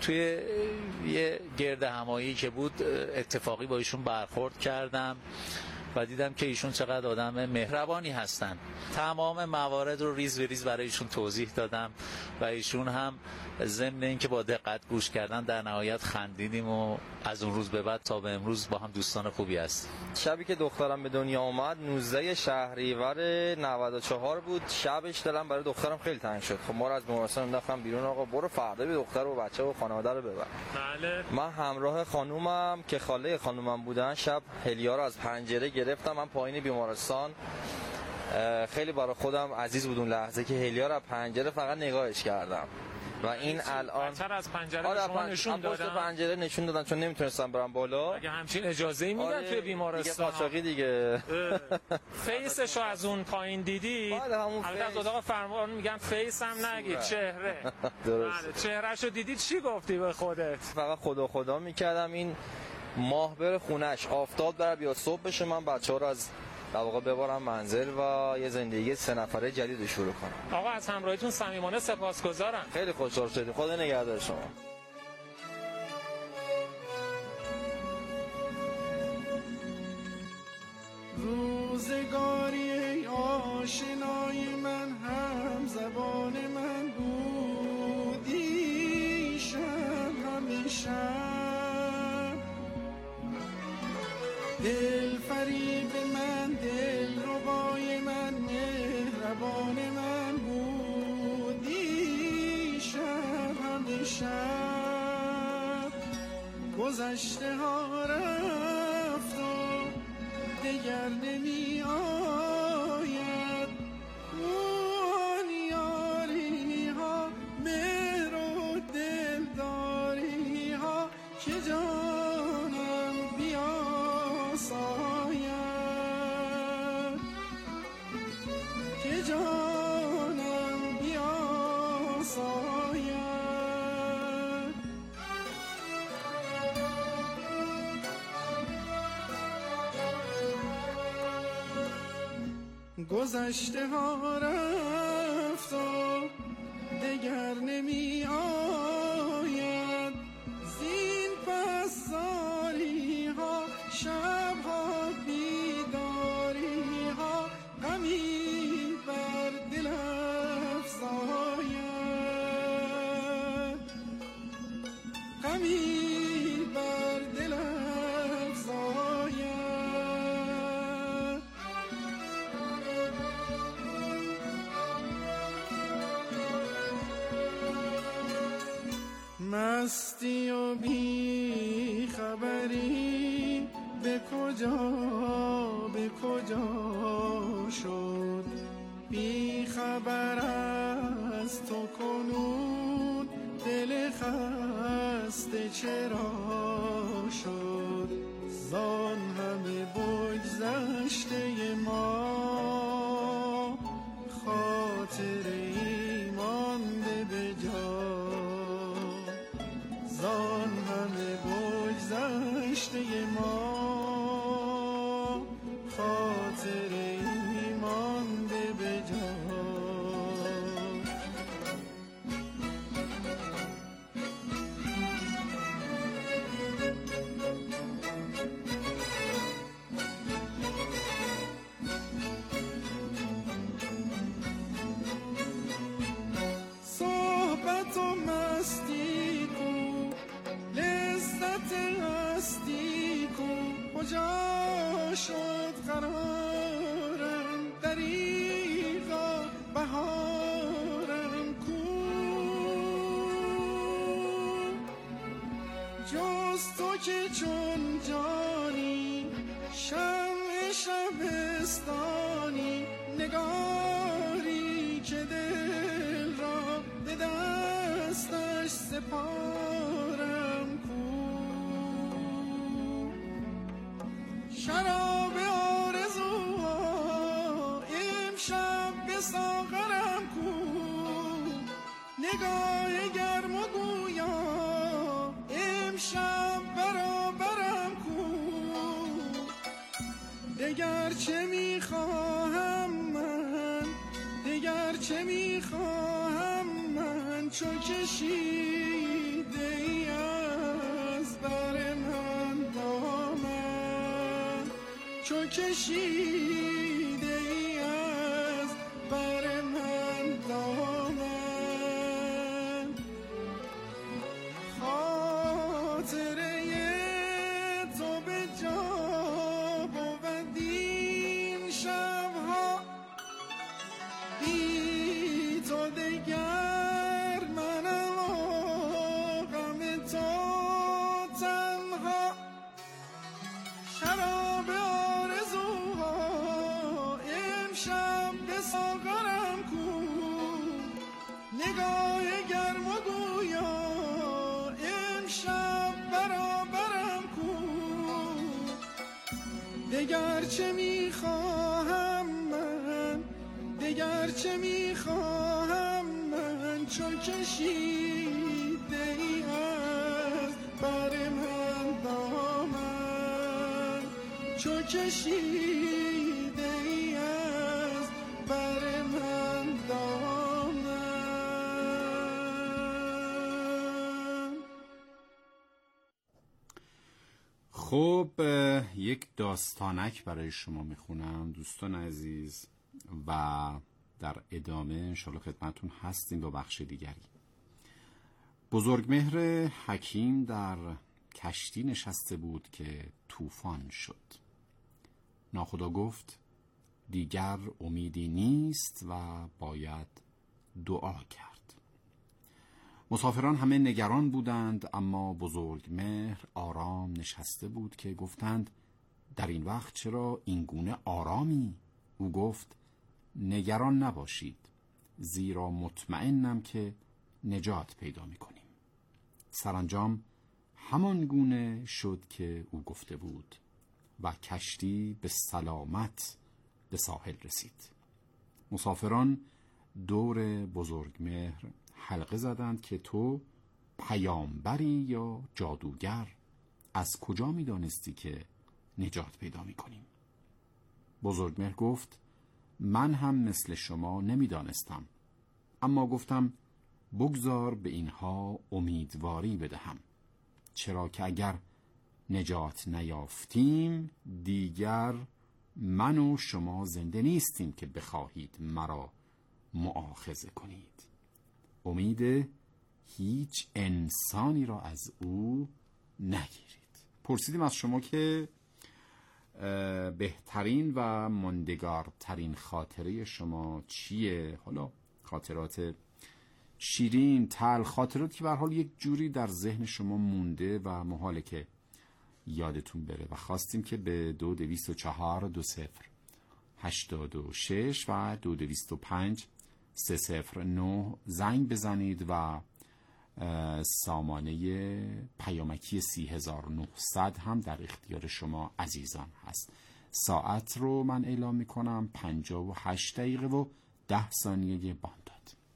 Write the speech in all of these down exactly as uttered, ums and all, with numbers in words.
توی یه گرد همایی که بود اتفاقی با ایشون برخورد کردم و دیدم که ایشون چقدر آدم مهربانی هستن. تمام موارد رو ریز به ریز برای ایشون توضیح دادم و ایشون هم ضمن اینکه با دقت گوش کردن در نهایت خندیدیم و از اون روز به بعد تا به امروز با هم دوستان خوبی هستیم. شبی که دخترم به دنیا اومد نوزده شهریور نود و چهار بود. شبش دلم برای دخترم خیلی تنگ شد. خب ما رو از بیمارستان انداختم بیرون، آقا برو فردا به دختر و بچه و خانواده رو ببر. بله. من همراه خانومم که خاله خانومم بودن شب هلیا رو از پنجره گرفتم. من پایین بیمارستان خیلی برای خودم عزیز بود اون لحظه که هلیا رو از پنجره فقط نگاهش کردم و این الان بچه از پنجره به شما نشون دادن؟ پشت پنجره نشون دادن چون نمیتونستم برم بالا. اگه همچین اجازه‌ای میدن آره توی بیمارستان دیگه قاچاقی دیگه. فیسشو از اون پایین دیدی؟ البته از اتاق فرمان میگن فیس هم نگید، چهره. درست. بله چهرهشو دیدی چی گفتی به خودت؟ فقط خدا خدا میکردم این ماه بره خونش، آفتاب بره بیا صبح بشه، من بچه‌ها رو از در واقع ببرم منزل و یه زندگی سه نفره جدید شروع کنم. آقا از همراهیتون صمیمانه سپاسگزارم. خیلی خوشحال شدیم. خدا نگهدار شما. روزگاری ای آشنای من هم زبان من بودی شب همیشه دل فریب من دل ربای من مهربان من بودی شب همیشه گذشته ها رفت و دگر نمی آید اون یاری ها مهر و دلداری ها که جانم بیاساید که جانم بیاساید گذشته ها رفت و دگر نمی آید زین پس سالی ها شب ها بیداری ها غمی بر دل افزاید غمی بر دل افزاید مستی و بی خبری به کجا به کجا شد بی خبر از تو کنون دل خسته چرا شد زان همه بگذشته ما خاطری مانده به جا زان همه بگذشته ما خاطری مانده به جا صحبت و مستی کو لذت هستی کو کجا شد قرارم دریغا بهارم کو جز تو که چون جانی شمع شبستانی نگاری که دل را به دستش سپارم کو شراب آرزوها امشب به ساغرم کو نگاه گرم و گویا امشب برابرم کو دگر چه میخواهم من دگر چه میخواهم من چو کشیده چو کشیده ای از بر من دامن خاطره تو به جا بود این شبها بی تو دگر منم و غم تو تنها شراب آرزوها امشب به ساغرم کو نگاه گرم و گویا امشب برابرم کو دگر چه میخواهم من دگر چه میخواهم من چون کشیده ای از بر من دامن چون کشیده ای از بر من دامن. خب یک داستانک برای شما میخونم دوستان عزیز و در ادامه انشاءالله خدمتون هستیم با بخش دیگری. بزرگمهر حکیم در کشتی نشسته بود که طوفان شد. ناخدا گفت دیگر امیدی نیست و باید دعا کرد. مسافران همه نگران بودند، اما بزرگمهر آرام نشسته بود که گفتند در این وقت چرا این گونه آرامی؟ او گفت نگران نباشید، زیرا مطمئنم که نجات پیدا می‌کنیم. سرانجام همان گونه شد که او گفته بود و کشتی به سلامت به ساحل رسید. مسافران دور بزرگمهر حلقه زدند که تو پیامبری یا جادوگر؟ از کجا می دانستی که نجات پیدا می کنیم؟ بزرگمهر گفت من هم مثل شما نمی دانستم، اما گفتم بگذار به اینها امیدواری بدهم، چرا که اگر نجات نیافتیم دیگر من و شما زنده نیستیم که بخواهید مرا مؤاخذه کنید. امید هیچ انسانی را از او نگیرید. پرسیدیم از شما که بهترین و ماندگارترین خاطره شما چیه؟ حالا خاطرات شیرین، تلخ، خاطراتی که به هر حال یک جوری در ذهن شما مونده و محاله که یادتون بره و خواستیم که به دو دویست و چهار دو صفر هشتاد و شش و دو دویست و پنج سه صفر نه زنگ بزنید و سامانه پیامکی سی هزار و نهصد هم در اختیار شما عزیزان هست. ساعت رو من اعلام میکنم پنجاه و هشت دقیقه و ده ثانیه بامداد.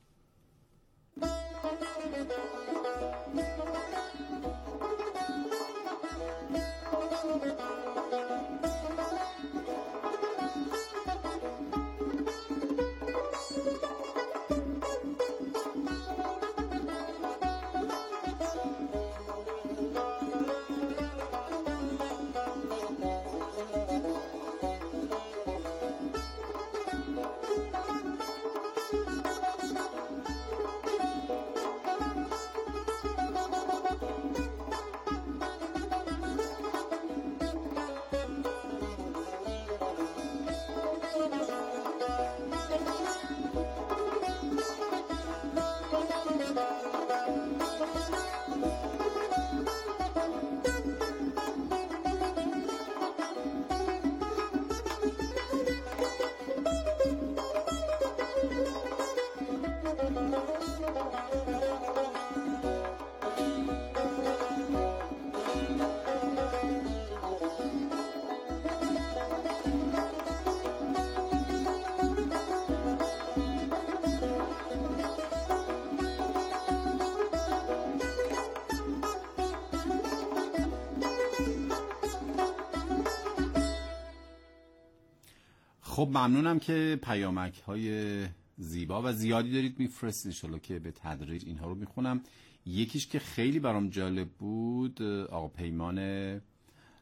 خب ممنونم که پیامک های زیبا و زیادی دارید میفرستید، انشالله که به تدریج اینها رو میخونم. یکیش که خیلی برام جالب بود آقا پیمان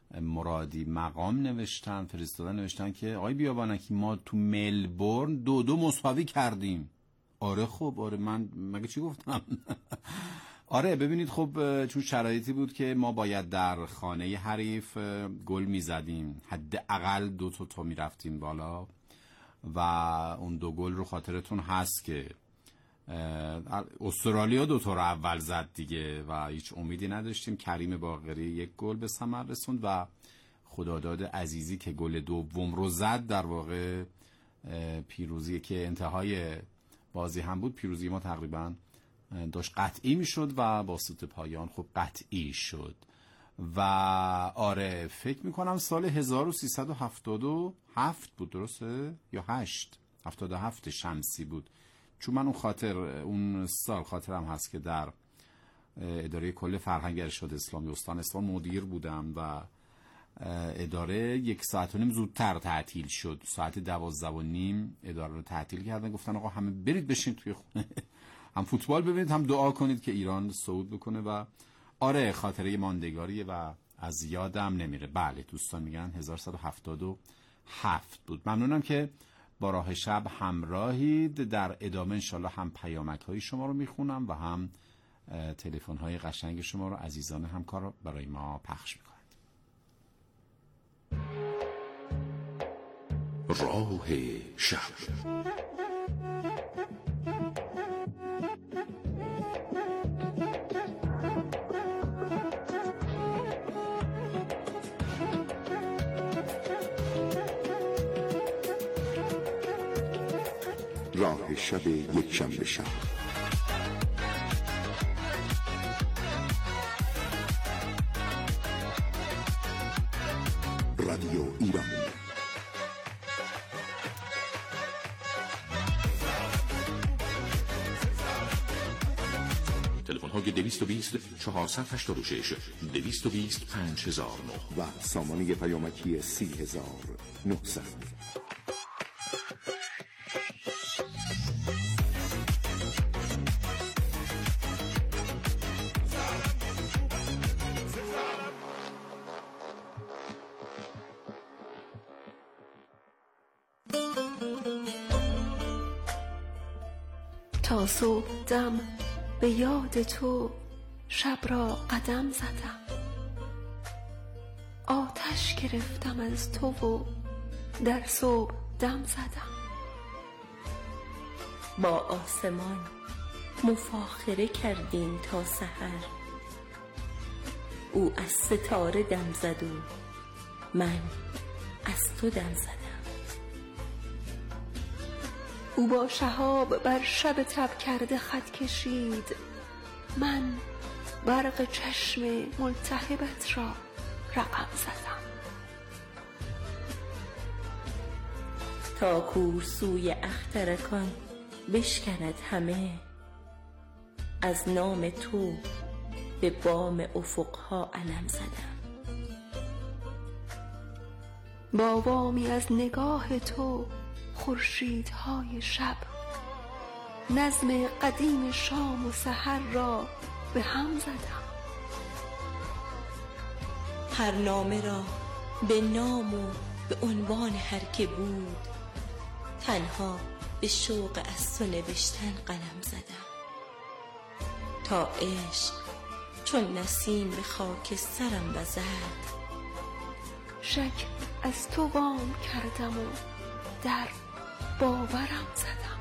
مرادی مقام نوشتن، فرستادن نوشتن که آقای بیابانکی ما تو ملبورن دو دو مساوی کردیم. آره خب آره من مگه چی گفتم؟ آره ببینید خب چون شرایطی بود که ما باید در خانه حریف گل میزدیم، حداقل دو تا تا میرفتیم بالا و اون دو گل رو خاطرتون هست که استرالیا دو تا رو اول زد دیگه و هیچ امیدی نداشتیم. کریم باقری یک گل به ثمر رسوند و خداداد عزیزی که گل دوم رو زد در واقع پیروزی که انتهای بازی هم بود، پیروزی ما تقریبا داشت قطعی میشد و با سوت پایان خب قطعی شد. و آره فکر میکنم سال هزار و سیصد و هفتاد و هفت بود، درسته؟ یا هشت هفتاد و هفت شمسی بود، چون من اون خاطر اون سال خاطرم هست که در اداره کل فرهنگ ارشاد اسلامی استان اصفهان مدیر بودم و اداره یک ساعت و نیم زودتر تعطیل شد، ساعت دوازده و نیم اداره رو تعطیل کردن، گفتن آقا همه برید بشین توی خونه هم فوتبال ببینید هم دعا کنید که ایران صعود بکنه. و آره خاطره ماندگاریه و از یادم نمیره. بله دوستان میگن هزار و سیصد و هفتاد و هفت بود. ممنونم که با راه شب همراهید. در ادامه انشالله هم پیامک های شما رو میخونم و هم تلفن های قشنگ شما رو عزیزان همکار برای ما پخش میکنند. راه شب راه شب یک شنبه شب رادیو ایران. تلفن های دویست و بیست چهارصد و هشتاد و شش دویست و بیست پنج هزار و نه و سامانه پیامکی سی هزار و نهصد. تا صبح دم به یاد تو شب را قدم زدم، آتش گرفتم از تو و در صبح دم زدم. با آسمان مفاخره کردیم تا سحر، او از ستاره دم زد و من از تو دم زدم. او با شهاب بر شب تب کرده خط کشید، من برق چشم ملتهبت را رقم زدم. تا کورسوی اخترکان بشکند همه، از نام تو به بام افقها علم زدم. با وامی از نگاه تو خورشیدهای شب، نظم قدیم شام و سحر را به هم زدم. هر نامه را به نام و به عنوان هر که بود، تنها به شوق از تو نوشتن قلم زدم. تا عشق چون نسیم به خاک سرم وزد، شک از تو وام کردم و در باورم زدم.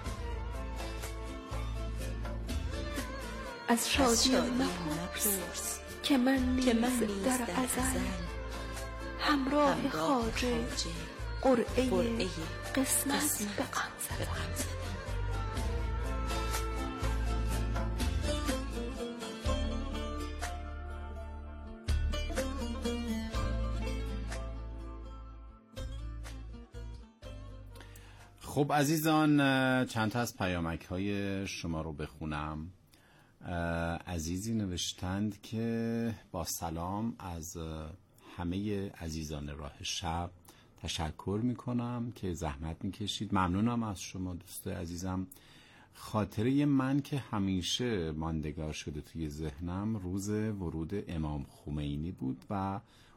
از شادی مپرس که من نیز در ازل همراه خواجه قرعه قسمت به غم زدم. خب عزیزان چند تا از پیامک های شما رو بخونم. عزیزی نوشتند که با سلام از همه عزیزان راه شب تشکر میکنم که زحمت میکشید. ممنونم از شما دوست عزیزم. خاطره من که همیشه ماندگار شده توی ذهنم روز ورود امام خمینی بود و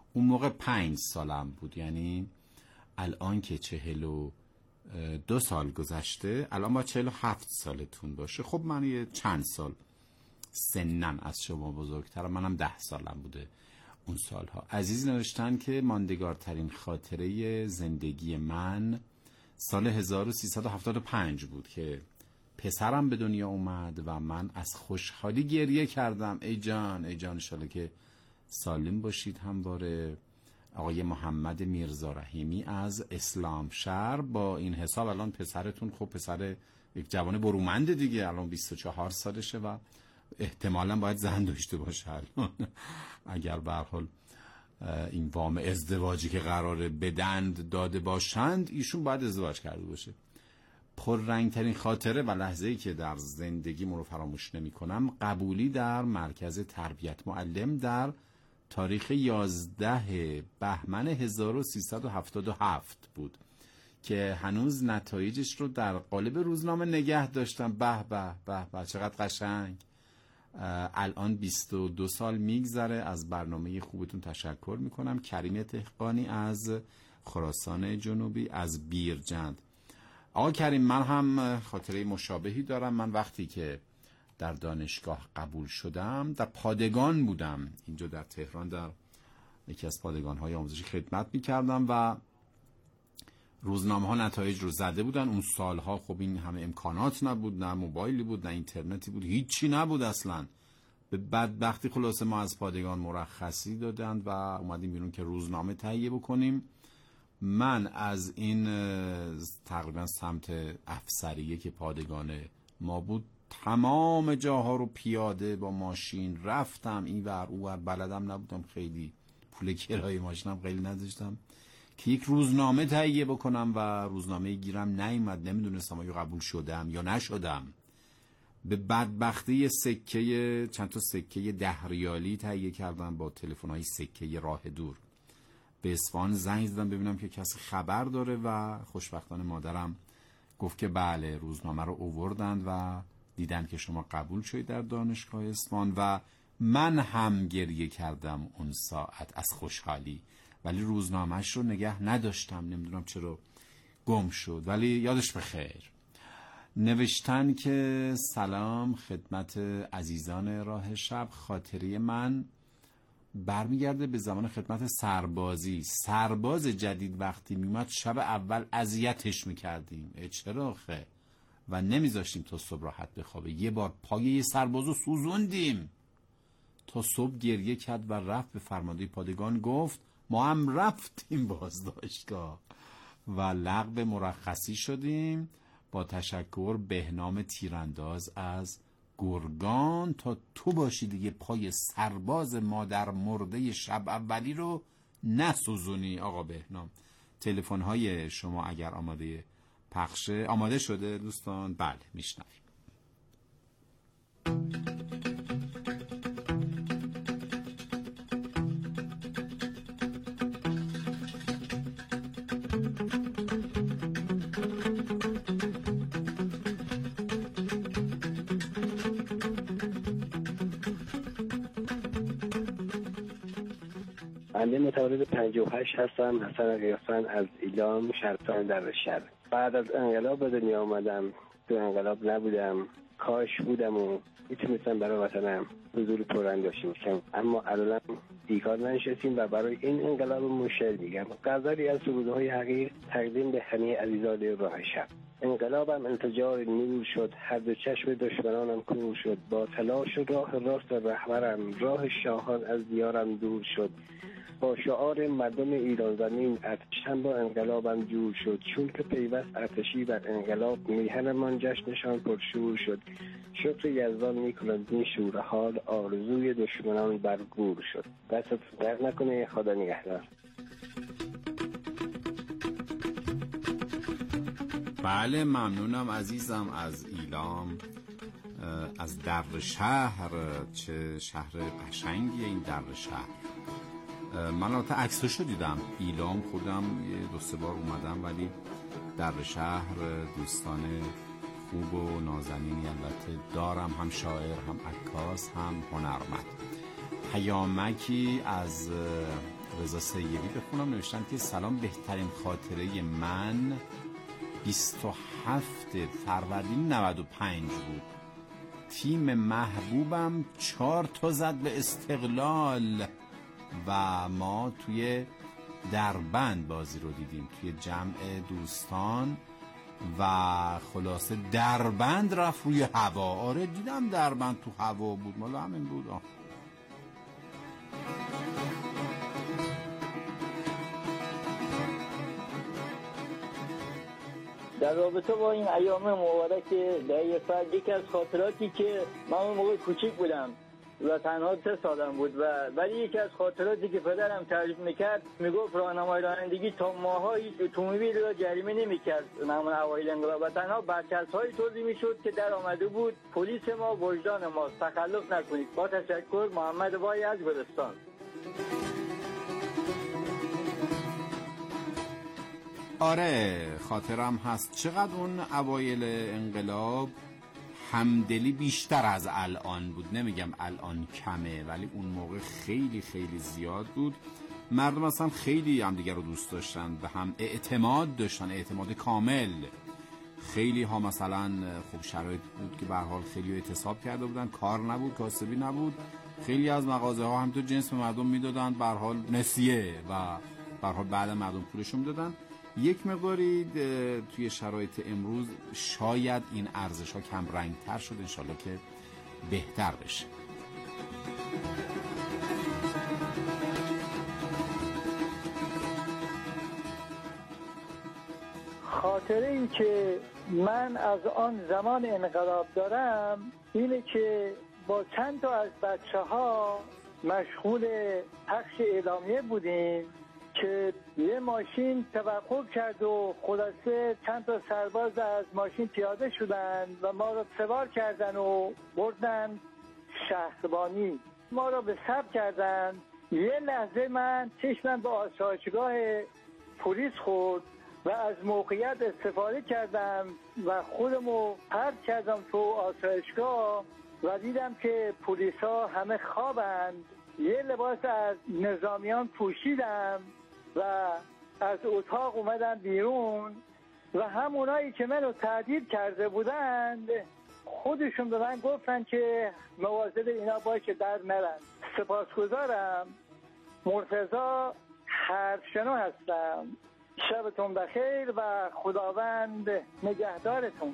اون موقع پنج سالم بود، یعنی الان که چهل و دو سال گذشته، الان با چهل و هفت سالتون باشه. خب من یه چند سال سنن از شما بزرگترم، منم ده سالم بوده اون سالها. عزیز نوشتن که ماندگارترین خاطره زندگی من سال هزار و سیصد و هفتاد و پنج بود که پسرم به دنیا اومد و من از خوشحالی گریه کردم. ای جان ای جان، انشالله که سالم باشید. همواره آقای محمد میرزا رحیمی از اسلام شهر. با این حساب الان پسرتون خب پسر یک جوان برومنده دیگه، الان بیست و چهار سالشه و احتمالاً باید زن داشته باشه الان. اگر به هر حال این وام ازدواجی که قراره بدند داده باشند، ایشون باید ازدواج کرده باشه. پررنگترین خاطره و لحظه‌ای که در زندگیم رو فراموش نمی‌کنم، قبولی در مرکز تربیت معلم در تاریخ یازده بهمن هزار و سیصد و هفتاد و هفت بود که هنوز نتایجش رو در قالب روزنامه نگه داشتم. به به به به، چقدر قشنگ. الان بیست و دو سال میگذره. از برنامه خوبتون تشکر میکنم. کریم دهقانی از خراسان جنوبی از بیرجند. آقا کریم، من هم خاطره مشابهی دارم. من وقتی که در دانشگاه قبول شدم در پادگان بودم، اینجا در تهران در یکی از پادگان‌های آموزشی خدمت می‌کردم و روزنامه ها نتایج رو زده بودن. اون سالها خب این همه امکانات نبود، نه موبایلی بود نه اینترنتی بود، هیچی نبود اصلا. به بدبختی خلاصه ما از پادگان مرخصی دادند و اومدیم بیرون که روزنامه تهیه بکنیم. من از این تقریبا سمت افسریه که پادگان ما بود تمام جاها رو پیاده با ماشین رفتم، این ور اون ور. بلدم نبودم، خیلی پول کرایه ماشینم خیلی نداشتم که یک روزنامه تهیه بکنم و روزنامه گیرم نیامد. نمیدونستم آیا قبول شدم یا نشدم. به بدبختی سکه چند تا سکه ده ریالی تهیه کردم با تلفن‌های سکه راه دور. به اصفهان زنگ زدم ببینم که کسی خبر داره و خوشبختانه مادرم گفت که بله، روزنامه رو آوردند و دیدن که شما قبول شدید در دانشگاه اصفهان و من هم گریه کردم اون ساعت از خوشحالی، ولی روزنامه‌اش رو نگه نداشتم. نمیدونم چرا گم شد، ولی یادش بخیر. نوشتن که سلام خدمت عزیزان راه شب. خاطره من برمیگرده به زمان خدمت سربازی. سرباز جدید وقتی میومد شب اول اذیتش میکردیم. چرا خه؟ و نمیذاشتیم تا صبح راحت بخوابه. یه بار پای یه سربازو سوزوندیم تا صبح گریه کرد و رفت به فرمانده پادگان گفت ما هم رفتیم بازداشتگاه و لغو مرخصی شدیم. با تشکر بهنام تیرانداز از گرگان. تا تو باشی دیگه پای سرباز مادر مرده شب اولی رو نسوزونی. آقا بهنام، تلفن های شما اگر آماده پخشه آماده شده دوستان؟ بله میشنویم. بنده متولد پنجاه و هشت هستم، حسن قیاسان از ایلام شهرستان دردشهر. بعد از انقلاب به دنیا آمدم. تو انقلاب نبودم، کاش بودم و میتونستم برای وطنم حضور پررنگ داشته باشم، اما الان بیکار ننشستیم و برای این انقلاب مشکل میگم. غزلی از سرودهای حقیر تقدیم به همه عزیزان راه شب. انقلابم انتجار نور شد، هر دو چشم دشمنانم کور شد. با تلاش و راه راست رهبرم، راه شاهان از دیارم دور شد. با شعار مردم ایران زمین ارتشم با انقلابم جور شد. چون که پیوست ارتشی بر انقلاب، میهنمان جشنشان پرشور شد. شکر یزدان میکنند این شور حال، آرزوی دشمنان برگور شد. دستت درد نکنه، خدا نگهدار. بله ممنونم عزیزم از ایلام، از در شهر. چه شهر قشنگیه این در شهر. من البته عکساشو دیدم ایلام، خودم یه دو سه بار اومدم، ولی در شهر دوستان خوب و نازنینی البته دارم، هم شاعر هم عکاس هم هنرمند. پیامکی از رضا سیدی بخونم. نوشتن که سلام، بهترین خاطره من بیست و هفتم فروردین نود و پنج بود. تیم محبوبم چهار تا زد به استقلال و ما توی دربند بازی رو دیدیم، توی جمع دوستان و خلاصه دربند رفت روی هوا. آره دیدم دربند تو هوا بود، مال همین بود. آه. در رابطه با این ایام مبارک دهه فجر، یکی از خاطراتی که من اون موقع کوچیک بودم و تنها سه سالم بود و ولی یکی از خاطراتی که پدرم تعریف میکرد، میگفت راهنمای رانندگی تا ماهایی اتومبیل را جریمه نمیکرد نمونه اوایل انقلاب و تنها برچسب‌هایی توزیع میشد که در آمده بود پلیس ما وجدان ماست، تخلف نکنید. با تشکر، محمد وای از گلستان. آره خاطرم هست چقدر اون اوایل انقلاب همدلی بیشتر از الان بود. نمیگم الان کمه، ولی اون موقع خیلی خیلی زیاد بود. مردم اصلا خیلی هم دیگر رو دوست داشتن، به هم اعتماد داشتن، اعتماد کامل. خیلی ها مثلا خب شرایط بود که به هر حال خیلی اعتصاب کرده بودن، کار نبود، کاسبی نبود. خیلی از مغازه ها هم تو جنس به مردم میدادن، به هر حال نسیه و به هر حال بعد مردم پولشون میدادن. یک مقداری توی شرایط امروز شاید این ارزش ها کم رنگ تر شد، انشالله که بهتر بشه. خاطره این که من از آن زمان انقلاب دارم اینه که با چند تا از بچه ها مشغول پخش اعلامیه بودیم که یه ماشین توقف کرد و خلاصه چند تا سرباز از ماشین پیاده شدن و ما رو سوار کردن و بردن شهربانی. ما رو به صف کردن. یه لحظه من چشمم به آسایشگاه پلیس خورد و از موقعیت استفاده کردم و خودمو پرت کردم تو آسایشگاه و دیدم که پلیسا همه خوابند. یه لباس از نظامیان پوشیدم و از اتاق اومدم بیرون و همونایی که منو تهدید کرده بودند خودشون به من گفتن که مواظب اینا باش که در نرن. سپاسگزارم. مرتضی حرفشنو هستم. شبتون بخیر و خداوند نگهدارتون.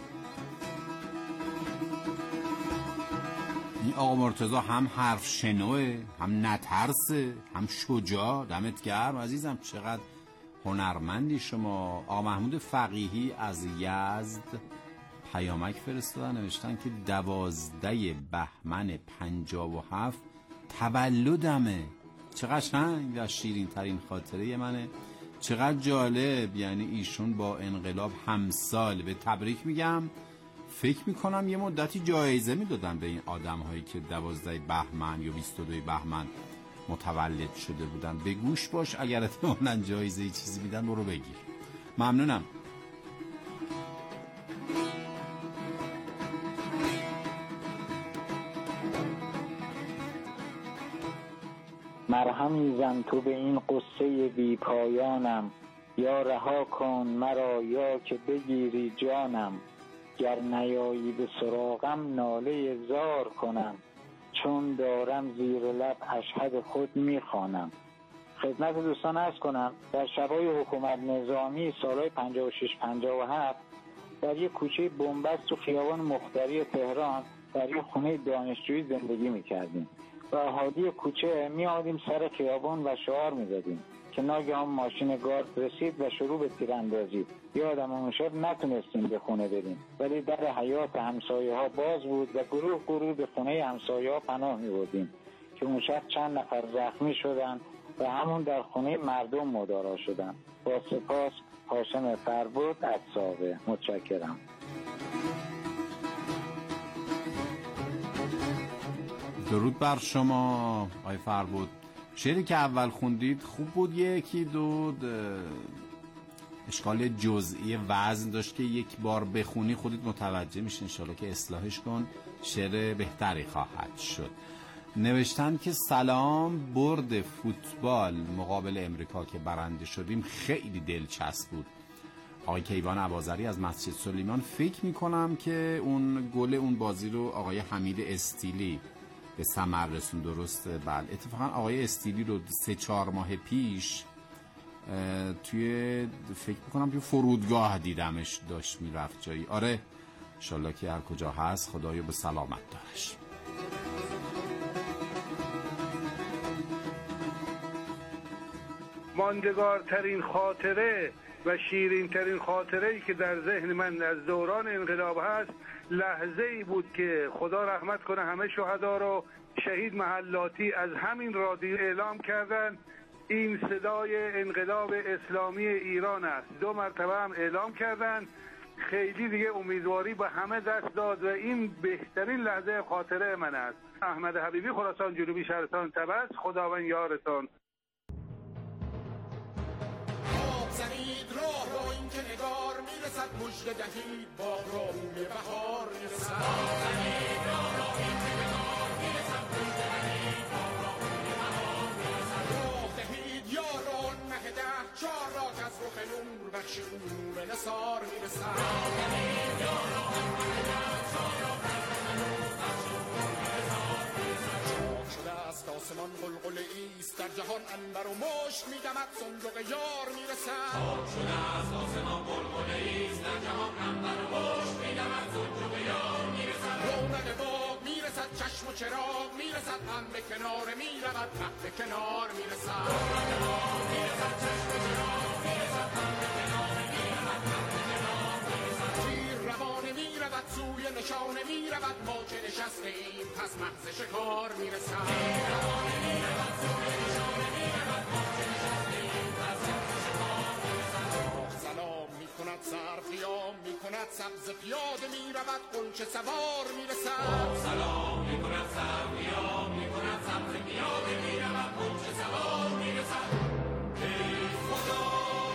این آقا مرتضی هم حرف شنوه، هم نترسه، هم شجاع. دمت گرم عزیزم، چقدر هنرمندی شما. آقا محمود فقیهی از یزد پیامک فرستادن، نوشتن که دوازده بهمن پنجاه و هفت تولدمه. چقدر قشنگ و شیرین ترین خاطره منه. چقدر جالب، یعنی ایشون با انقلاب همسال. به تبریک میگم. فکر میکنم یه مدتی جایزه میدادن به این آدم هایی که دوازده بهمن یا بیست و دو بهمن متولد شده بودن. به گوش باش، اگر احتمالاً جایزه چیزی میدن برو بگیر. ممنونم. مرهمی زن تو به این قصه بی پایانم، یا رها کن مرا یا که بگیری جانم. گر نیایی به سراغم ناله زار کنم، چون دارم زیر لب اشهد خود میخوانم. خدمت دوستان عرض کنم در شبای حکومت نظامی سالهای پنجاه و شش پنجاه و هفت در یک کوچه بنبست تو خیابان مختاری تهران در یک خونه دانشجویی زندگی میکردیم و اهالی کوچه میادیم سر خیابان و شعار میزدیم که ناگهان ماشین گارد رسید و شروع به تیراندازی. یادم اون شب نتونستیم به خونه بریم، ولی در حیاط همسایه ها باز بود و گروه گروه به خونه همسایه ها پناه میبردیم که اون شب چند نفر زخمی شدن و همون در خونه مردم مدارا شدن. با سپاس، هاشم فربود از ساوه. متشکرم. درود بر شما آقای فربود. شعری که اول خوندید خوب بود. یکی دو اشکال جزئی وزن داشت که یک بار بخونی خودت متوجه میشین، انشالله که اصلاحش کن، شعر بهتری خواهد شد. نوشتن که سلام، برد فوتبال مقابل امریکا که برنده شدیم خیلی دلچسب بود. آقای کیوان اباظری از مسجد سلیمان: فکر میکنم که اون گل اون بازی رو آقای حمید استیلی به ثمر رسوند. درسته؟ بله. اتفاقا آقای استیلی رو سه چهار ماه پیش توی فکر میکنم توی فرودگاه دیدمش، داشت میرفت جایی. آره انشالله که هر کجا هست خدایا به سلامت دارش. ماندگارترین خاطره و شیرین ترین خاطره‌ای که در ذهن من از دوران انقلاب هست، لحظه ای بود که خدا رحمت کنه همه شهدا رو، شهید محلاتی از همین رادیو اعلام کردن این صدای انقلاب اسلامی ایران است. دو مرتبه هم اعلام کردن. خیلی دیگه امیدواری به همه دست داد و این بهترین لحظه خاطره من است. احمد حبیبی، خراسان جنوبی، شهرستان طبس. خداوند یارتان. زنید راه را این که نگار میرسد، مژده دهید باغ را بوی بهار میرسد. زنید راه را این که نگار میرسد، مژده دهید باغ را بوی بهار میرسد. راه دهید یاران مه ده چار را که از رخ نور بخش نور نثار میرسد. راه دهید یاران مه ده چار را که از رخ نور بخش نور نثار میرسد. چاک شده است آسمان قلقله ایست، در جهان عنبر و مشک میدمد، صندوق یار میرسد. چاک شده است آسمان قلقله ایست، در جهان عنبر و مشک میدمد، صندوق یار میرسد. رونق باغ میرسد، چشم و چراغ میرسد، هم به کنار میرود، هم به کنار میرسد. رونق باغ میرسد، چشم و چراغ میرسد، هم به کنار میرود، هم به کنار میرسد. تیر روانه میرود، سوی نشانه میرود، ما که نشسته ایم پس محض شکار میرسد. تیر روانه میرود، سوی نشانه میرود، ما که نشسته ایم پس محض شکار میرسد. سلام میکند سر قیام میکند، سبز پیاده میرود، غنچه سوار میرسد. سلام میکند سر قیام میکند، سبز پیاده میرود، غنچه سوار میرسد. ای خدا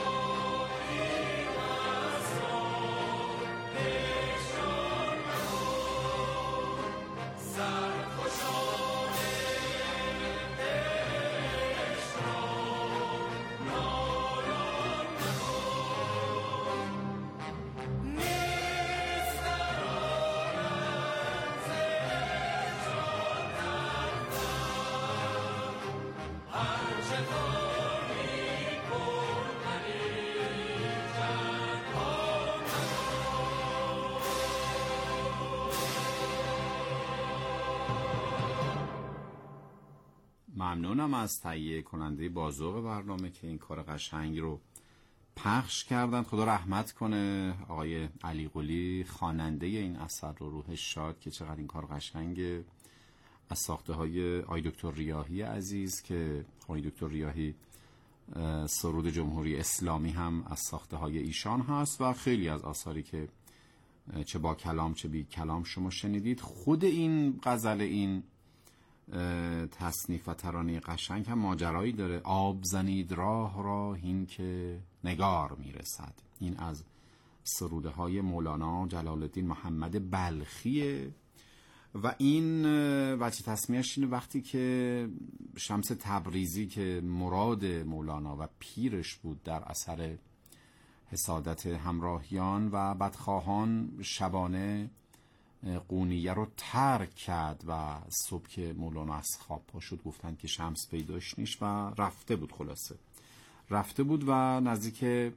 ممنونم از تهیه کننده بازوق برنامه که این کار قشنگ رو پخش کردن. خدا رحمت کنه آقای علی قلی، خواننده این اثر رو، روحش شاد که چقدر این کار قشنگه. از ساخته های آقای دکتر ریاحی عزیز که آقای دکتر ریاحی سرود جمهوری اسلامی هم از ساخته های ایشان هست و خیلی از آثاری که چه با کلام چه بی کلام شما شنیدید. خود این غزل، این تصنیف و ترانه قشنگ هم ماجرایی داره. آب زنید راه را هین که نگار میرسد. این از سروده های مولانا جلال الدین محمد بلخیه و این وجه تسمیهش اینه وقتی که شمس تبریزی که مراد مولانا و پیرش بود در اثر حسادت همراهیان و بدخواهان، شبانه قونیه رو ترک کرد و صبح که مولانا از خواب پا شد گفتن که شمس پیداش نیست و رفته بود. خلاصه رفته بود و نزدیک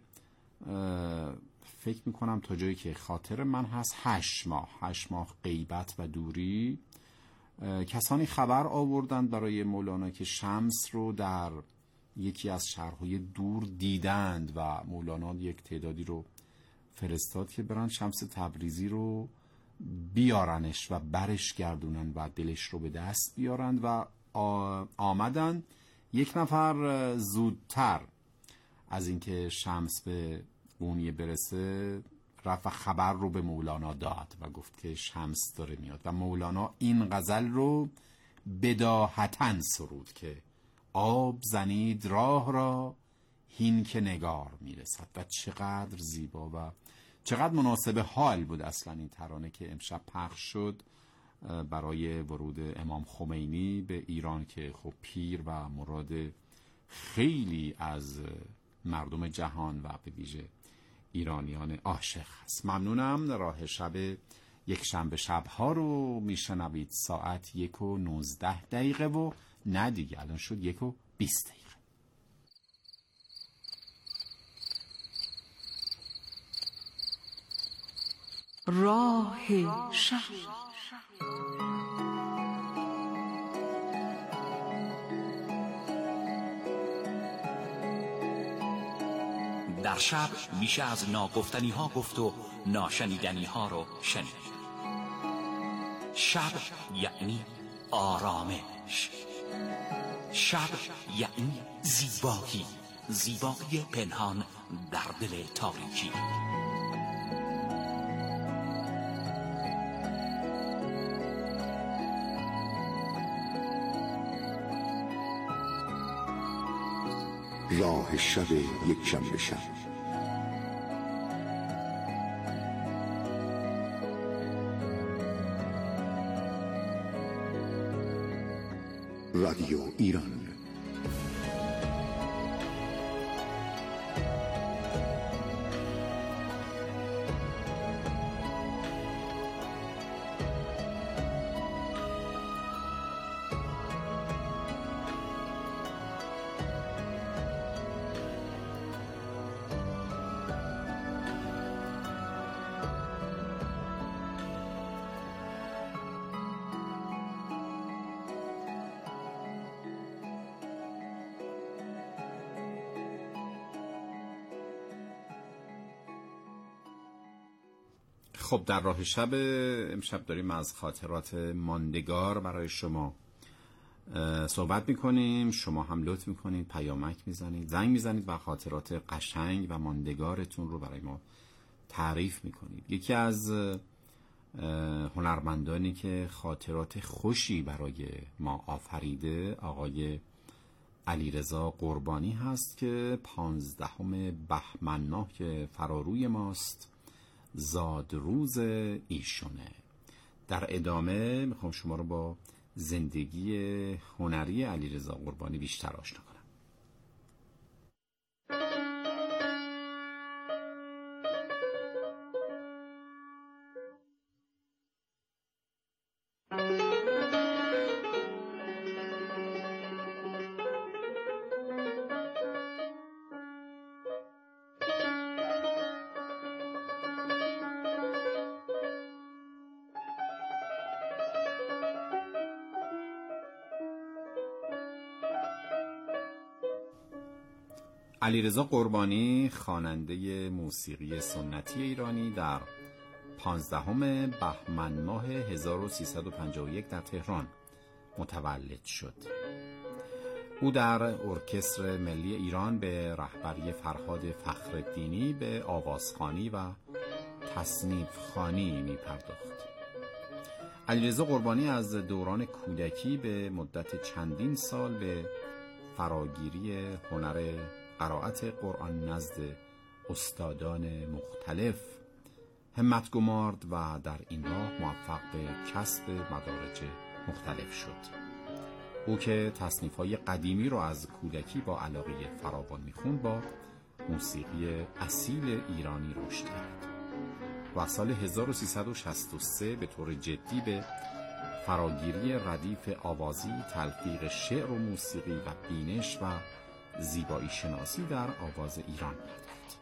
فکر میکنم تا جایی که خاطر من هست هشت ماه هشت ماه غیبت و دوری کسانی خبر آوردند برای مولانا که شمس رو در یکی از شهرهای دور دیدند و مولانا یک تعدادی رو فرستاد که برن شمس تبریزی رو بیارنش و برش گردونن و دلش رو به دست بیارند و آمدن. یک نفر زودتر از اینکه شمس به قونیه برسه رفت و خبر رو به مولانا داد و گفت که شمس داره میاد و مولانا این غزل رو بداهتاً سرود که آب زنید راه را هین که نگار میرسد. و چقدر زیبا و چقدر مناسب حال بود اصلا این ترانه که امشب پخش شد برای ورود امام خمینی به ایران که خب پیر و مراد خیلی از مردم جهان و به ویژه ایرانیان عاشق هست. ممنونم. راه شب یک شنبه شبها رو میشنوید ساعت یک و نوزده دقیقه و نه دیگه الان شد یک و بیست دقیقه. راه شب. در شب میشه از ناگفتنی ها گفت و ناشنیدنی ها رو شنید. شب یعنی آرامش. شب یعنی زیبایی، زیبایی پنهان در دل تاریکی. راه شب یک شنبه شب. رادیو ایران. خب در راه شب امشب داریم از خاطرات ماندگار برای شما صحبت میکنیم. شما هم لطف میکنید، پیامک میزنید، زنگ میزنید و خاطرات قشنگ و ماندگارتون رو برای ما تعریف میکنید. یکی از هنرمندانی که خاطرات خوشی برای ما آفریده آقای علیرضا قربانی هست که پانزدهم بهمن ماه که فراروی ماست زاد روز ایشونه. در ادامه میخوام شما رو با زندگی هنری علیرضا قربانی بیشتر آشنا کنم. علیرضا قربانی خواننده موسیقی سنتی ایرانی در پانزدهم بهمن ماه هزار و سیصد و پنجاه و یک در تهران متولد شد. او در ارکستر ملی ایران به رهبری فرهاد فخرالدینی به آوازخوانی و تصنیف خوانی می پرداخت. علیرضا قربانی از دوران کودکی به مدت چندین سال به فراگیری هنر قرائت قرآن نزد استادان مختلف همت گمارد و در این راه موفق به کسب مدارج مختلف شد. او که تصنیف‌های قدیمی را از کودکی با علاقه فراوان می‌خوند با موسیقی اصیل ایرانی رشد کرد و سال هزار و سیصد و شصت و سه به طور جدی به فراگیری ردیف آوازی، تلفیق شعر و موسیقی و بینش و زیبایی شناسی در آواز ایران پرداخت.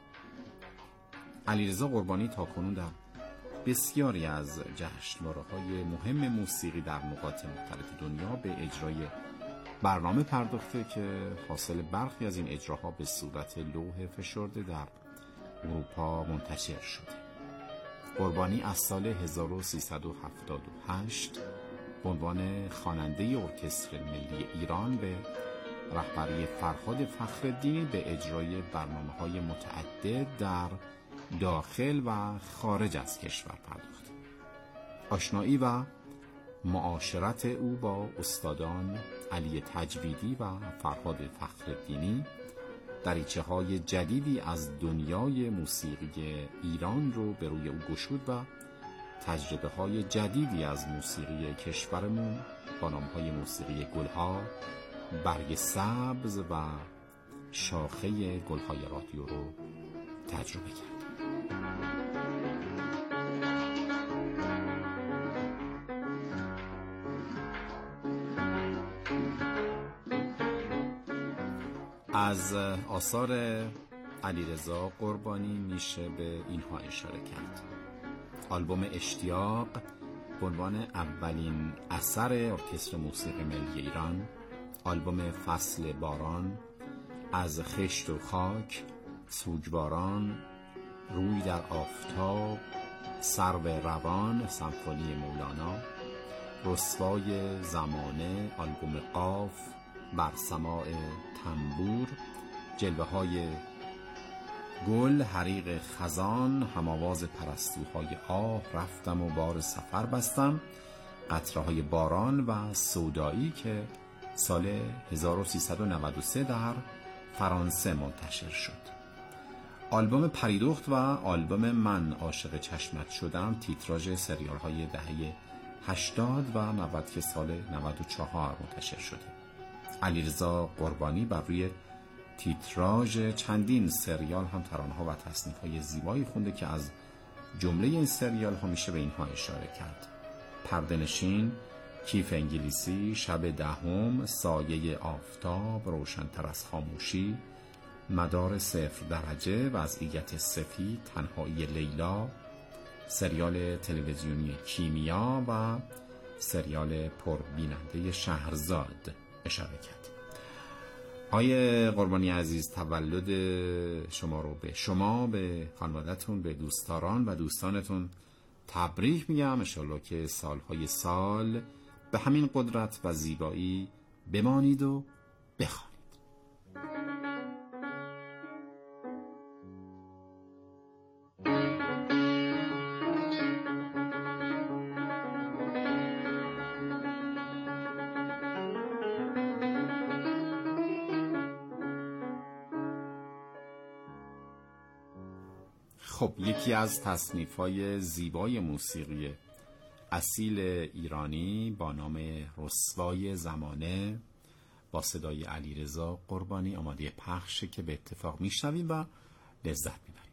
علیرضا قربانی تاکنون در بسیاری از جشنواره‌های مهم موسیقی در نقاط مختلف دنیا به اجرای برنامه پرداخته که حاصل برخی از این اجراها به صورت لوح فشرده در اروپا منتشر شده. قربانی از سال هزار و سیصد و هفتاد و هشت به عنوان خواننده ارکستر ملی ایران به رهبری فرهاد فخرالدینی به اجرای برنامه‌های متعدد در داخل و خارج از کشور پرداخت. آشنایی و معاشرت او با استادان علی تجویدی و فرهاد فخرالدینی دریچه‌های جدیدی از دنیای موسیقی ایران رو به روی او گشود و تجربه های جدیدی از موسیقی کشورمون با نام های موسیقی گلها، برگ سبز و شاخه گلهای رادیو رو تجربه کردیم. از آثار علیرضا قربانی میشه به اینها اشاره کرد: آلبوم اشتیاق به عنوان اولین اثر ارکستر موسیقی ملی ایران، آلبوم فصل باران، از خشت و خاک، سوگواران، روی در آفتاب، سرو روان، سمفونی مولانا، رسوای زمانه، آلبوم قاف، بر سماع تنبور، جلوه های گل، حریق خزان، هماواز پرستوهای آه، رفتم و بار سفر بستم، قطره های باران و سودایی که سال هزار و سیصد و نود و سه در فرانسه منتشر شد. آلبوم پریدخت و آلبوم من عاشق چشمت شدم تیتراژ سریال های دهه هشتاد و نود که سال نود و چهار منتشر شده. علیرضا قربانی بر روی تیتراژ چندین سریال هم ترانه‌ها و تصنیف‌های زیبایی خونده که از جمله این سریال ها میشه به اینها اشاره کرد: پرده‌نشین، کیف انگلیسی، شب دهم، سایه آفتاب، روشن‌تر از خاموشی، مدار صفر درجه، وضعیت سفید، تنهایی لیلا، سریال تلویزیونی کیمیا و سریال پربیننده شهرزاد اشاره کرد. آقای قربانی عزیز، تولد شما رو به شما، به خانوادتون، به دوستداران و دوستانتون تبریک میگم. انشالله که سالهای سال به همین قدرت و زیبایی بمانید و بخوانید. خب، یکی از تصنیف‌های زیبای موسیقی اصیل ایرانی با نام رسوای زمانه با صدای علیرضا قربانی آماده پخشه که به اتفاق میشنویم و لذت میبریم.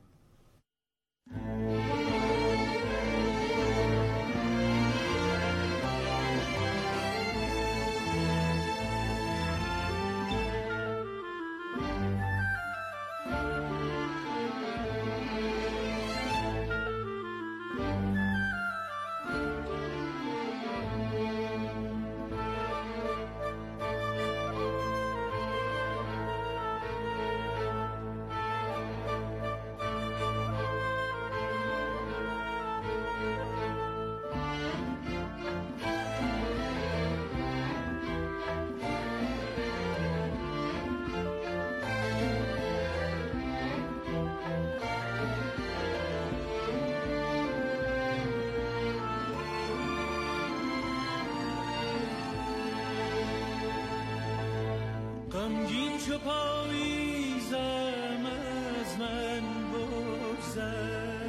غمگین چو پاییزم از من بگذر،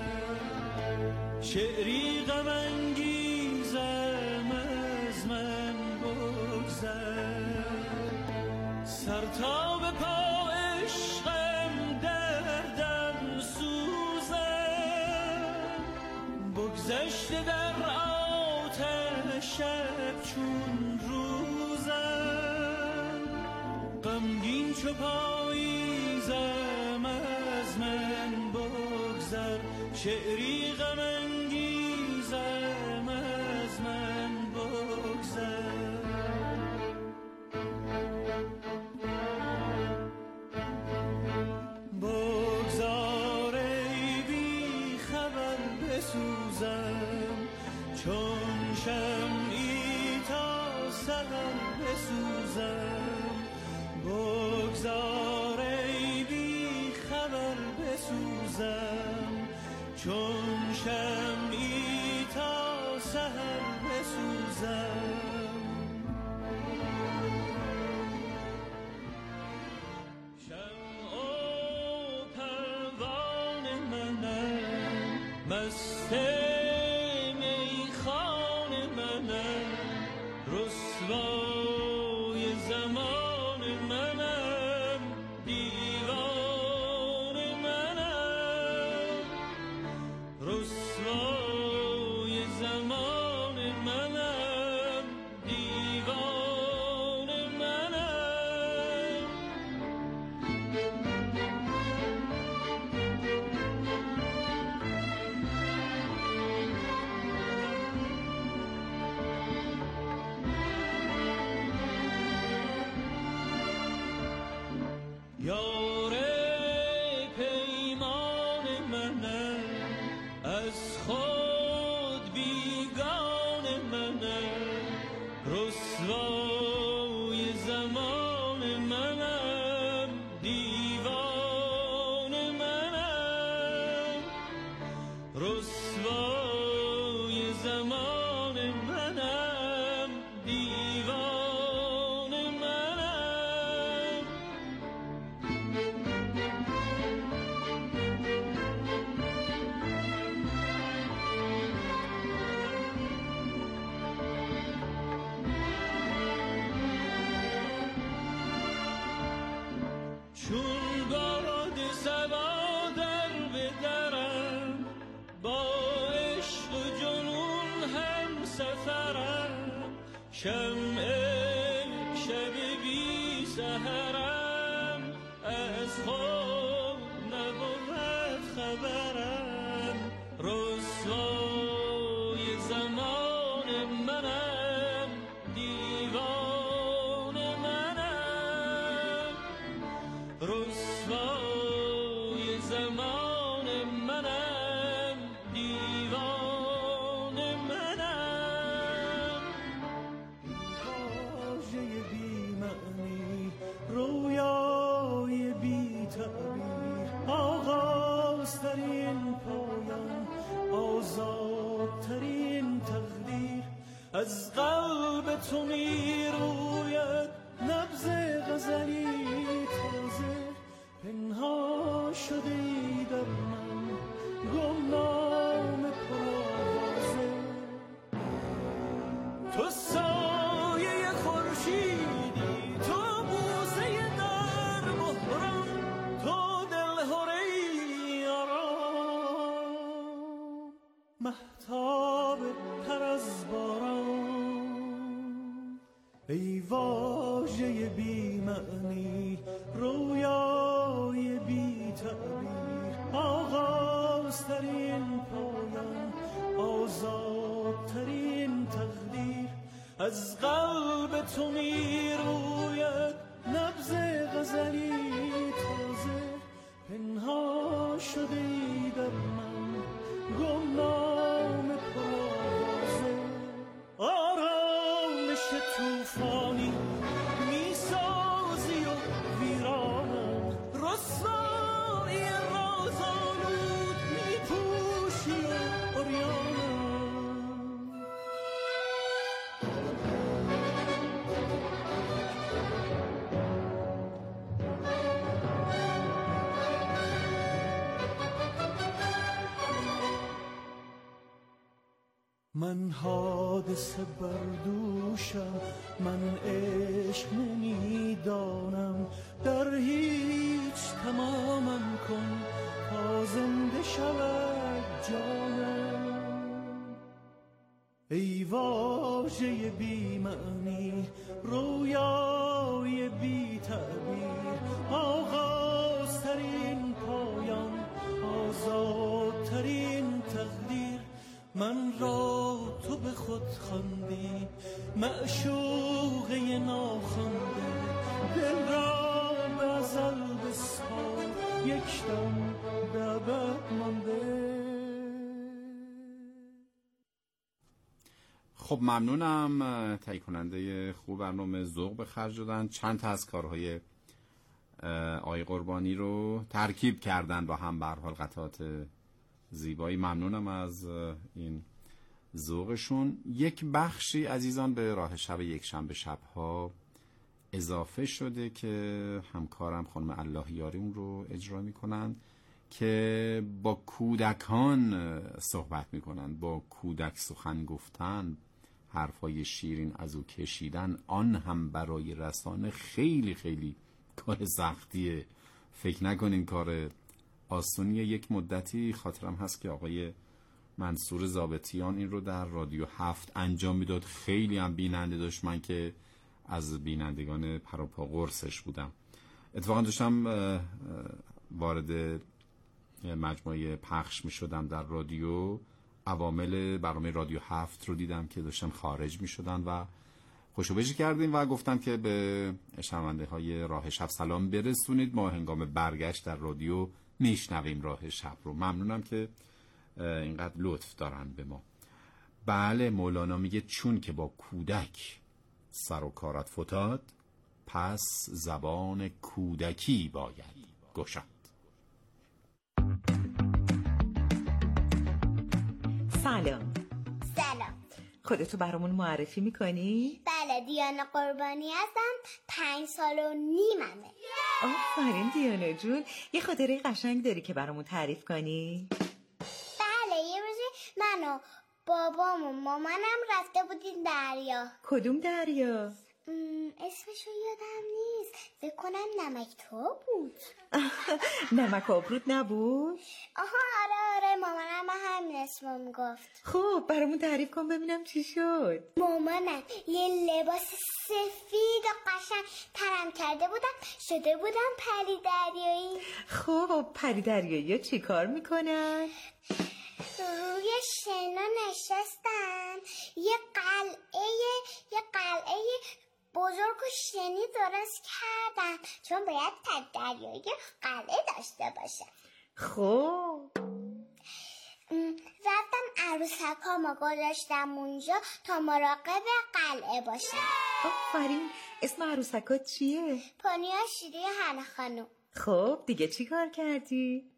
شعری غم انگیزم از من بگذر، سر تا به پا عشقم دردم سوزم، بگذشته در آتش شب چون غمگین چو پاییزم از من بگذر، شعری غم انگیزم از من بگذر. بگذار ای بی خبر بسوزم، چون شمعی تا سحر بسوزم، بگذار ای بی خبر بسوزم، چون شمعی تا سحر بسوزم. شمع و پروانه منم، مست می سحرم از خواب نبود خبرم رسوای زمان منم دیوان منم رسوای زمان منم دیوان منم واژه بی معنی رویای بی تعبیر آغازترین پایان آزادترین تقدیر از قلب تو می روید نبض غزلی تازه پنهان شده ای در من گمنام پروازه تو سایه خورشیدی تو بوسه در بحران تو دلهره ای آرام مهتاب پر از باران ای واژه بی معنی رویای بی تعبیر آغازترین پایان آزادترین تقدیر از قلب تو می روید نبض غزلی تازه پنهان شده ای در من گمنام پروازه آرامش توفانی می سازی و ویرانم رسوایی رازآلود می پوشی و عریانم من حادثه بردوشم من عشق نمیدانم در هیچ تمامم کن تا زنده شود جانم ای واژه بی معنی رویای بی تعبیر آغازترین پایان آزادترین تقدیر من را تو به خود خواندی معشوقه ناخوانده دل را به ازل بسپار یک دم به ابد مانده. خب ممنونم. تهیه کننده خوب برنامه ذوق به خرج دادن، چند تا از کارهای آقای قربانی رو ترکیب کردن با هم، به هر حال قطعات زیبایی. ممنونم از این ذوقشون. یک بخشی عزیزان به راه شب یک شنبه شبها اضافه شده که همکارم خانم اللهیاری اون رو اجرا میکنن که با کودکان صحبت میکنن، با کودک سخن گفتن، حرفای شیرین از او کشیدن. آن هم برای رسانه خیلی خیلی کار سختیه. فکر نکنین کار آسونیه. یک مدتی خاطرم هست که آقای منصور ضابطیان این رو در رادیو هفت انجام میداد. خیلی هم بیننده داشت. من که از بینندگان پروپا قرصش بودم. اتفاقا داشتم وارد مجموعه پخش می شدم در رادیو، عوامل برنامه رادیو هفت رو دیدم که داشتن خارج می شدن و خوشوبشی کردیم و گفتم که به شنونده های راه شب سلام برسونید، ما هنگام برگشت در رادیو میشنویم راه شب رو. ممنونم که اینقدر لطف دارن به ما. بله، مولانا میگه چون که با کودک سر و کارت فتاد، پس زبان کودکی باید گشاد. سلام. سلام. خودتو برامون معرفی میکنی؟ بله، دیانا قربانی هستم، پنج سال و نیممه. آفرین دیانا جون. یه خاطره قشنگ داری که برامون تعریف کنی؟ بله، یه روزی من و بابام و مامانم رفته بودیم دریا. کدوم دریا؟ اسمشو یادم نیست، فکر کنم نمک تو بود. نمک آبرود نبود؟ آها آره آره مامانم همین اسمو میگفت. خب برامون تعریف کن ببینم چی شد. مامانم یه لباس سفید و قشنگ ترم کرده بودم، شده بودم پری دریایی. خب پری دریایی چی کار میکنن؟ روی شنا نشستن، یه قلعه یه قلعه بزرگ و شنی درست کردن، چون باید پری دریایی قلعه داشته باشن. خب رفتم عروسکامو گذاشتم اونجا تا مراقب قلعه باشم. آفرین. اسم عروسکات چیه؟ پانیا، شیری، هنا خانم. خب دیگه چی کار کردی؟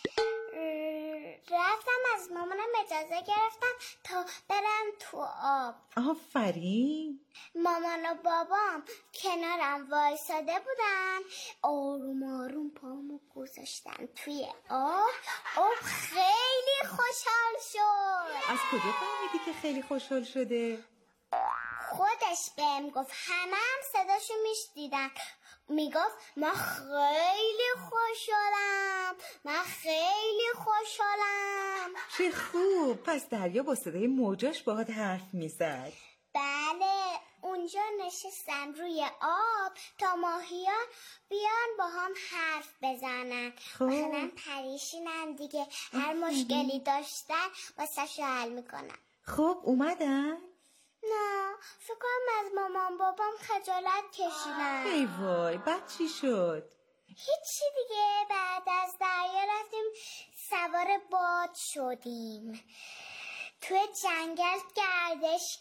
رفتم از مامانم اجازه گرفتم تا برم تو آب. آفرین. مامان و بابام کنارم وایساده بودن، آروم آروم پامو گذاشتن توی آب. آب خیلی خوشحال شد. از کجا فهمیدی که خیلی خوشحال شده؟ خودش بهم گفت، همه هم صداشو میشنیدن. میگفت من خیلی خوشحالم، من خیلی خوشحالم. چه خوب. پس دریا با صدای موجاش باهات حرف میزد؟ بله. اونجا نشستم روی آب تا ماهیان بیان با هم حرف بزنن. مثلا پریشینن دیگه، هر مشکلی داشتن واسه شو حل میکنن. خب اومدن؟ نه، فکر کنم از مامان بابام خجالت کشیدن. ای وای، بعد چی شد؟ هیچی دیگه. بعد از دریا رفتیم سوار باد شدیم، توی جنگل گردش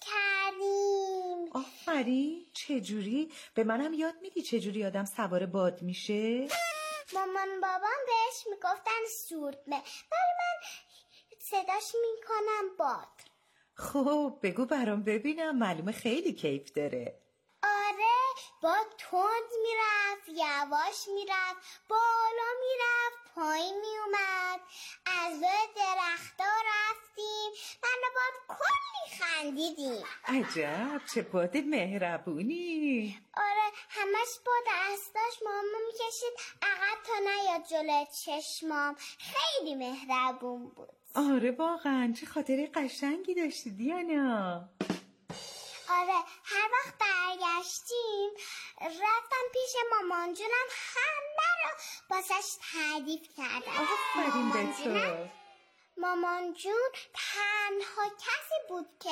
کردیم. آفرین. چجوری؟ به منم یاد میدی چجوری آدم سوار باد میشه؟ مامان بابام بهش میگفتن سورتمه، ولی من صداش میکنم باد. خب بگو برام ببینم، معلومه خیلی کیف داره. آره، با تند میرفت، یواش میرفت، بالا میرفت، پایین میومد. از روی درختا رفتیم، من و باد کلی خندیدیم. عجب، چه باد مهربونی. آره، همش با دستاش ماما میکشید عقب تا نیاد جلوی چشمام. خیلی مهربون بود. آره واقعا، چه خاطره قشنگی داشتی دیانا. آره، هر وقت برگشتیم رفتم پیش مامان جونم، همه رو باسش تعریف کردم. آفرین به تو. مامان جون تنها کسی بود که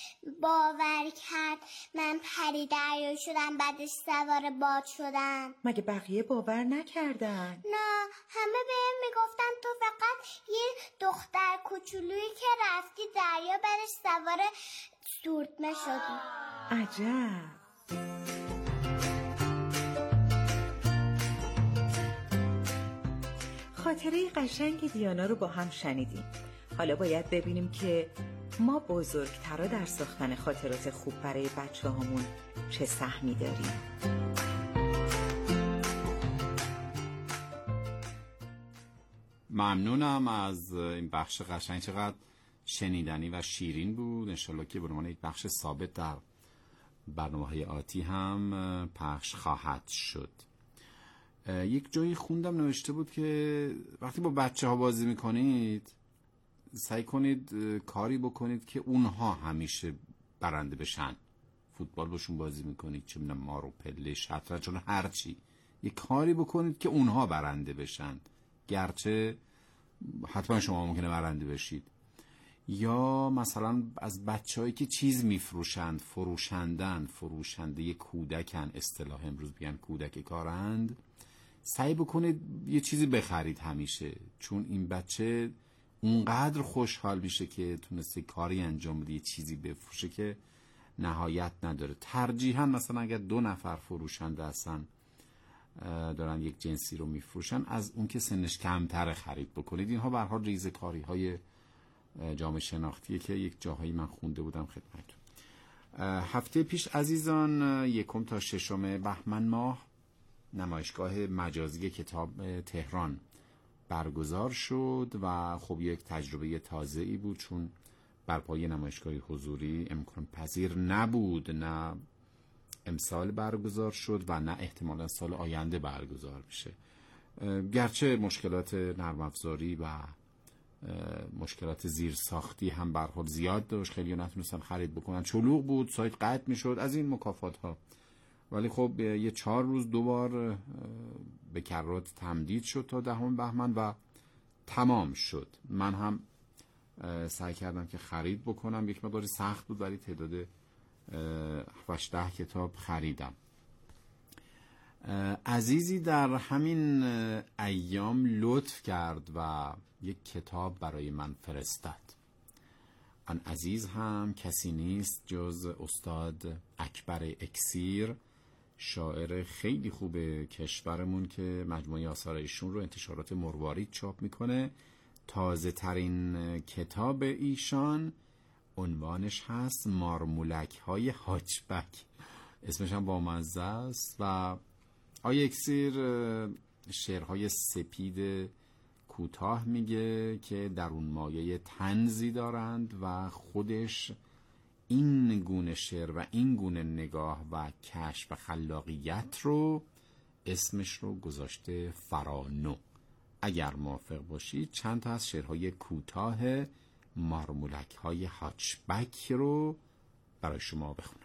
باور کرد من پری دریایی شدم بعدش سوار باد شدم. مگه بقیه باور نکردن؟ نه، همه بهم میگفتن تو فقط یه دختر کوچولویی که رفتی دریا بعدش سوار سورتمه شدی. عجب. خاطره قشنگ دیانا رو با هم شنیدیم. حالا باید ببینیم که ما بزرگترا در ساختن خاطرات خوب برای بچه هامون چه سهمی داریم. ممنونم از این بخش قشنگ، چقدر شنیدنی و شیرین بود. انشالله که به عنوان یک بخش ثابت در برنامه‌های آتی هم پخش خواهد شد. یک جایی خوندم نوشته بود که وقتی با بچه ها بازی میکنید سعی کنید کاری بکنید که اونها همیشه برنده بشن. فوتبال باشون بازی میکنید، چه میدونم مارو پله شطرنج، چون هر چی، یه کاری بکنید که اونها برنده بشن، گرچه حتما شما ممکنه برنده بشید. یا مثلا از بچه‌هایی که چیز میفروشند، فروشندن، فروشنده کودکن، اصطلاح امروز بیان کودک کارند، سعی بکنید یه چیزی بخرید همیشه، چون این بچه اونقدر خوشحال میشه که تونسته کاری انجام بده، یه چیزی بفروشه که نهایت نداره. ترجیحاً مثلا اگر دو نفر فروشنده هستن دارن یک جنسی رو میفروشن، از اون که سنش کمتر خرید بکنید. اینها به هر حال ریزکاری های جامعه شناختیه که یک جاهایی من خونده بودم خدمتتون. هفته پیش عزیزان، یکم تا ششم بهمن ماه نمایشگاه مجازی کتاب تهران برگزار شد و خب یک تجربه تازه‌ای بود، چون بر پایه نمایشگاه حضوری امکان پذیر نبود، نه امسال برگزار شد و نه احتمالا سال آینده برگزار میشه. گرچه مشکلات نرم افزاری و مشکلات زیرساختی هم برخورد زیاد داشت، خیلی نتونستن خرید بکنن، چلوغ بود، سایت قطع میشد، از این مکافات ها. ولی خب یه چهار روز دوبار به کرات تمدید شد تا دهم بهمن و تمام شد. من هم سعی کردم که خرید بکنم، یک مقداری سخت بود ولی تعداد هفت ده کتاب خریدم. عزیزی در همین ایام لطف کرد و یک کتاب برای من فرستاد. آن عزیز هم کسی نیست جز استاد اکبر اکسیر، شاعر خیلی خوب کشورمون که مجموعه آثار ایشون رو انتشارات مروارید چاپ میکنه. تازه ترین کتاب ایشان عنوانش هست مارمولک های هاچبک، اسمش هم بامزه است. و آقای اکسیر شعرهای سپید کوتاه میگه که در اون مایه طنزی دارند و خودش این گونه شعر و این گونه نگاه و کشف و خلاقیت رو اسمش رو گذاشته فرانو. اگر موافق باشید چند تا از شعرهای کوتاه مارمولک های هاچبک رو برای شما بخونم.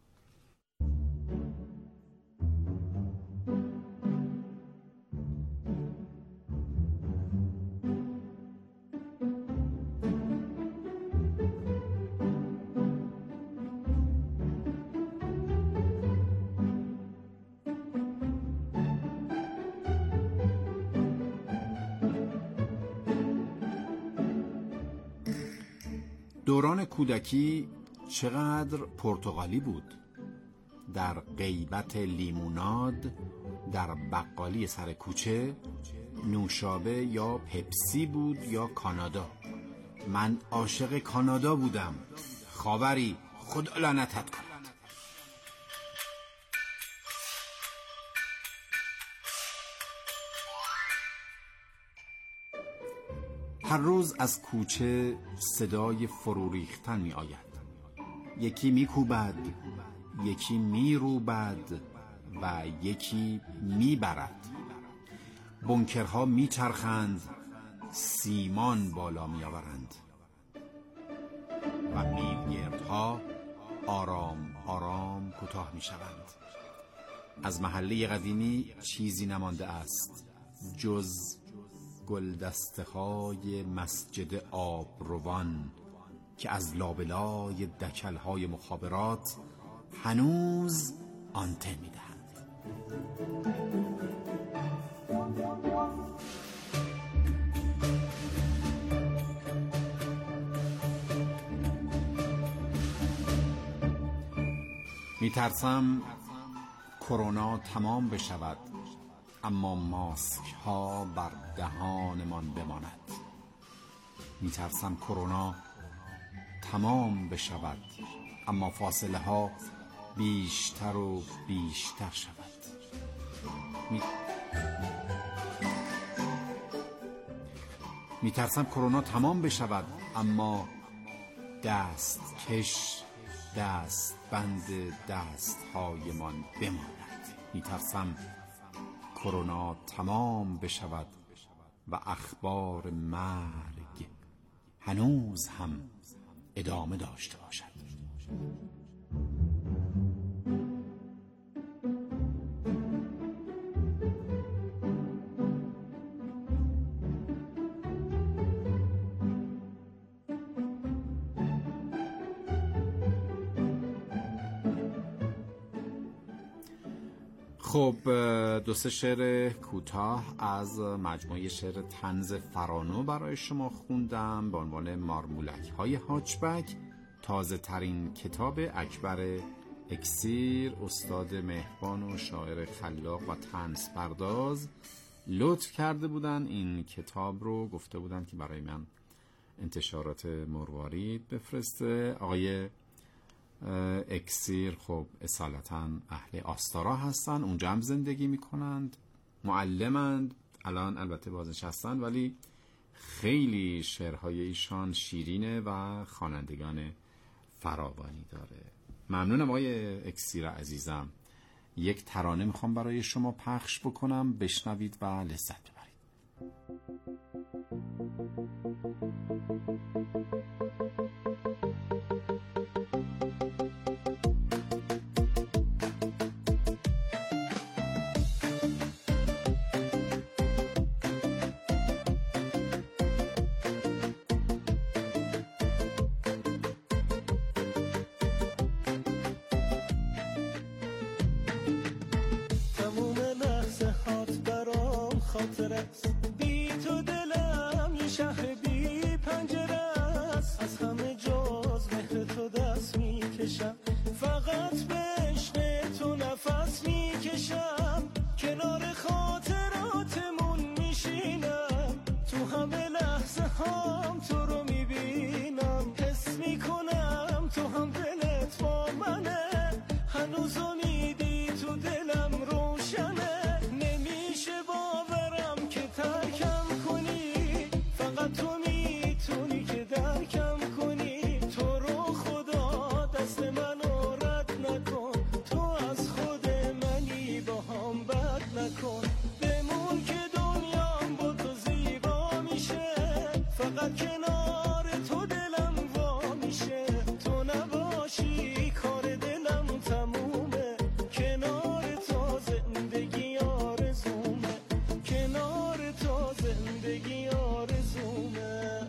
دوران کودکی چقدر پرتغالی بود. در غیبت لیموناد، در بقالی سر کوچه، نوشابه یا پپسی بود یا کانادا. من عاشق کانادا بودم. خاوری خدا لعنتت کند. هر روز از کوچه صدای فرو ریختن می آید. یکی می کوبد، یکی می روبد و یکی می برد. بنکرها می چرخند، سیمان بالا می آورند و میلگردها آرام آرام کوتاه می شوند. از محله قدیمی چیزی نمانده است جز گلدسته های مسجد آبروان که از لابلای دکل های مخابرات هنوز آنتن می دهند. می ترسم کرونا تمام بشود اما ماسک ها بر دهانمان بماند. می ترسم کرونا تمام بشود اما فاصله ها بیشتر و بیشتر شود. می... می ترسم کرونا تمام بشود اما دست کش دست بند دست هایمان بماند. می ترسم کرونا تمام بشود و اخبار مرگ هنوز هم ادامه داشته باشد. خب دو سه شعر کوتاه از مجموعه شعر طنز فرانو برای شما خوندم به عنوان مارمولک های هاچبک، تازه ترین کتاب اکبر اکسیر، استاد مهربان و شاعر خلاق و طنز پرداز لطف کرده بودن این کتاب رو، گفته بودن که برای من انتشارات مروارید بفرسته. آقای اکسیر خب اصالتا اهل آستارا هستن، اونجا هم زندگی میکنند، معلمند، الان البته بازنشستن ولی خیلی شعرهای ایشان شیرینه و خوانندگان فراوانی داره. ممنونم آقای اکسیر عزیزم. یک ترانه میخوام برای شما پخش بکنم، بشنوید و لذت ببرید. خاطر است بی تو دلم یه شهر بی پنجره است از همه جز مهر تو دست میکشم فقط به عشق تو نفس میکشم کنار خاطراتمون میشینم تو همه لحظه هم تو رو میبینم حس میکنم تو هم دلت با منه هنوز امیدی تو دلم روشنه نمیشه باورم که ترکم کنی فقط تو میتونی که درکم کنی تو رو خدا دست منو رد نکن تو از خود منی با هم بد نکن بمون که دنیام با تو زیبا میشه فقط کنار تو دلم وا میشه تو نباشی کار دلم تمومه کنار تو زندگی آرزومه کنار تو زندگی آرزومه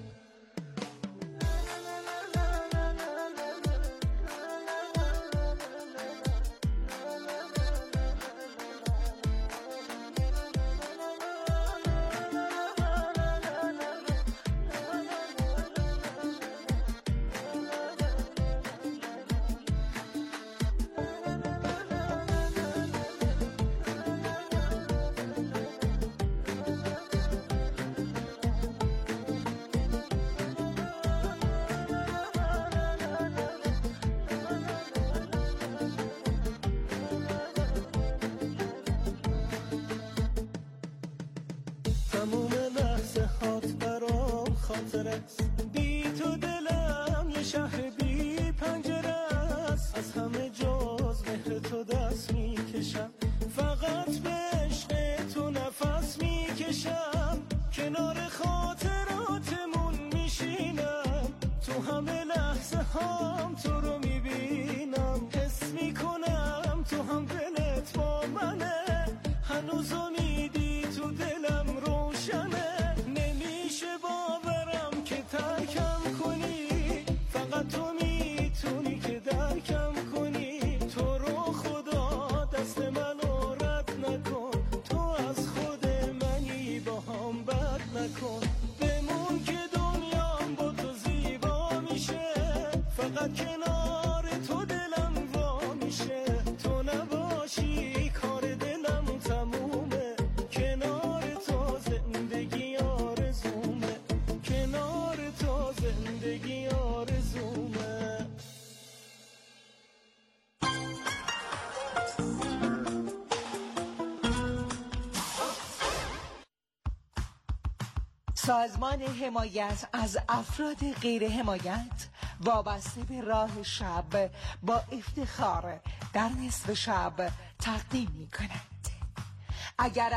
تموم لحظه هات برام خاطر است بی تو دلم یه شهر بی پنجره است از همه جز مهر تو دست میکشم فقط به عشق تو نفس میکشم کنار خاطراتمون میشینم تو همه لحظه هم تو رو میبینم حس میکنم تو هم دلت با منه هنوز امیدی تو دلم روشنه نمیشه باورم که ترکم کنی فقط تو میتونی که درکم کنی تو رو خدا دست منو رد نکن تو از خود منی با هم بد نکن بمون که دنیام با تو زیبا میشه فقط کنار تو دلم وا میشه تو نباشی کار دلم تمومه کنار تو زندگی آرزومه کنار تو زندگی آرزومه سازمان حمایت از افراد غیر حمایت وابسته به راه شب با افتخار در نصف شب تقدیم می کند. اگر